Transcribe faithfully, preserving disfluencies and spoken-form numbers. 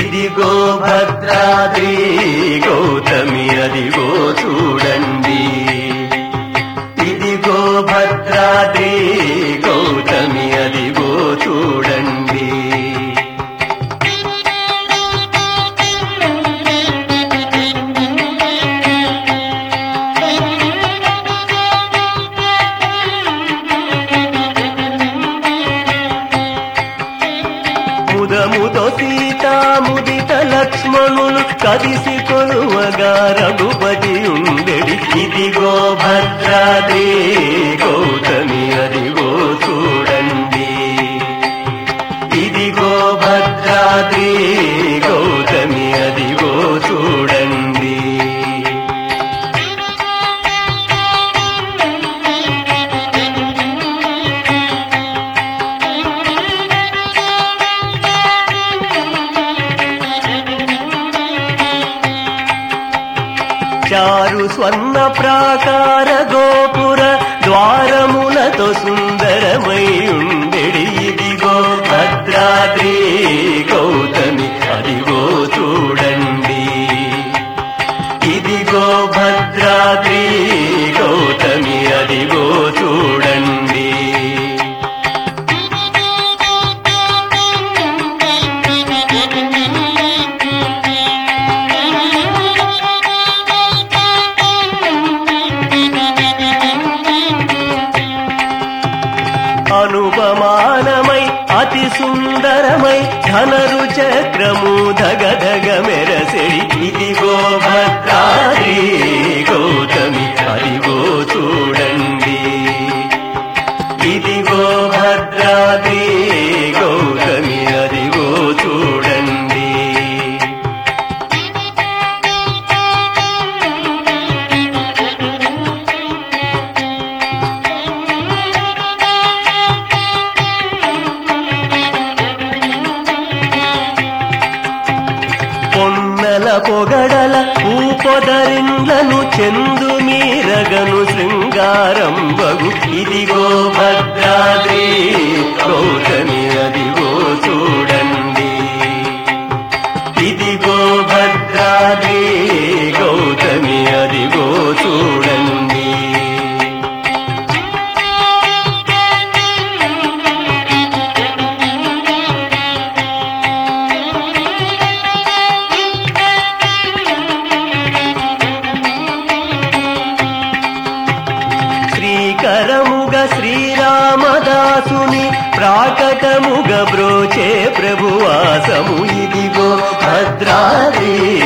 ఇదిగో భద్రాద్రి గౌతమి అదిగో చూడండి, ఇదిగో భద్రాద్రి గౌతమి అదిగో చూడండి. ముదముతో సీతా ముదిత లక్ష్మణులు కదిసి కొలువగా రఘుపతి ఉండెడి, ఇదిగో భద్రాద్రి గౌతమి అదిగో చూడండి, ఇదిగో భద్రాద్రి గౌతమి అదిగో చూడండి. చారు స్వర్ణ ప్రాకార గోపుర ద్వారములతో సుందరమై ఉండెడి, ఇదిగో భద్రాద్రి గౌతమి అదిగో చూడండి, ఇదిగో భద్రాద్రి గౌతమి అదిగో చూడండి. అనుపమానమై అతి సుందరమై ధనరు చక్రము ధగధగ మెరసెడి, ఇదిగో భద్రాద్రి గౌతమి అదిగో చూడండి, ఇదిగో భద్రాద్రి గౌతమి అదిగో చూడండి. పొన్నల పొగడల పూపొదరిండ్లను చెందు మీరగను శృంగారం బగు, ఇదిగో భద్రాద్రి గౌతమి అదిగో చూడండి, ఇదిగో భద్రాద్రి గౌతమి అదిగో చూడండి. శ్రీకరముగ శ్రీరామదాసుని ప్రాకటముగ బ్రోచే ప్రభువాసము, ఇదిగో భద్రాద్రి